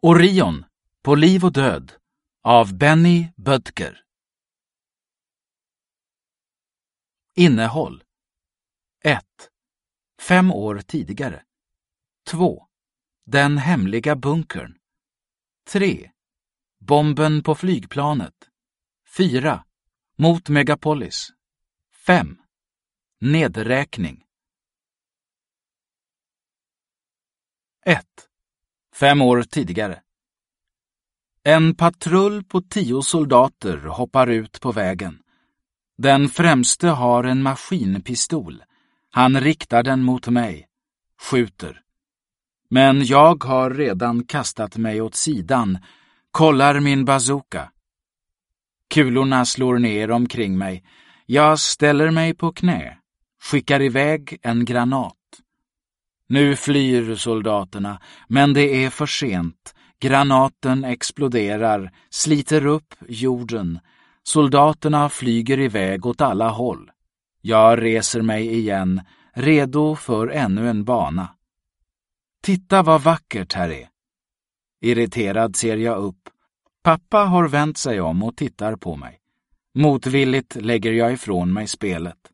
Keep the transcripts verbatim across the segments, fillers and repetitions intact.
Orion, på liv och död, av Benny Bödker. Innehåll: ett. Fem år tidigare. två. Den hemliga bunkern. tre. Bomben på flygplanet. fyra. Mot Megapolis. fem. Nedräkning. ett. Fem år tidigare. En patrull på tio soldater hoppar ut på vägen. Den främste har en maskinpistol. Han riktar den mot mig. Skjuter. Men jag har redan kastat mig åt sidan. Kollar min bazooka. Kulorna slår ner omkring mig. Jag ställer mig på knä. Skickar iväg en granat. Nu flyr soldaterna, men det är för sent. Granaten exploderar, sliter upp jorden. Soldaterna flyger iväg åt alla håll. Jag reser mig igen, redo för ännu en bana. Titta vad vackert här är. Irriterad ser jag upp. Pappa har vänt sig om och tittar på mig. Motvilligt lägger jag ifrån mig spelet.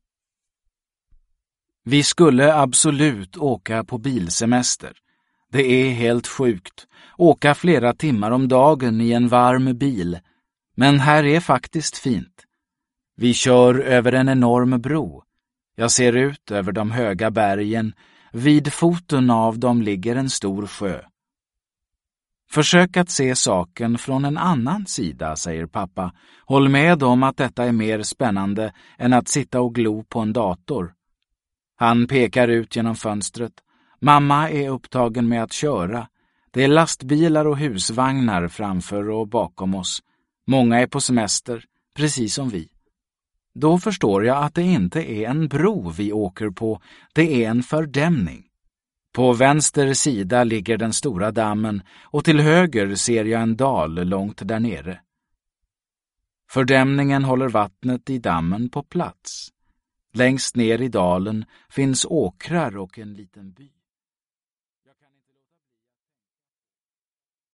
Vi skulle absolut åka på bilsemester. Det är helt sjukt. Åka flera timmar om dagen i en varm bil. Men här är faktiskt fint. Vi kör över en enorm bro. Jag ser ut över de höga bergen. Vid foten av dem ligger en stor sjö. Försök att se saken från en annan sida, säger pappa. Håll med om att detta är mer spännande än att sitta och glo på en dator. Han pekar ut genom fönstret. Mamma är upptagen med att köra. Det är lastbilar och husvagnar framför och bakom oss. Många är på semester, precis som vi. Då förstår jag att det inte är en bro vi åker på, det är en fördämning. På vänster sida ligger den stora dammen och till höger ser jag en dal långt där nere. Fördämningen håller vattnet i dammen på plats. Längst ner i dalen finns åkrar och en liten by.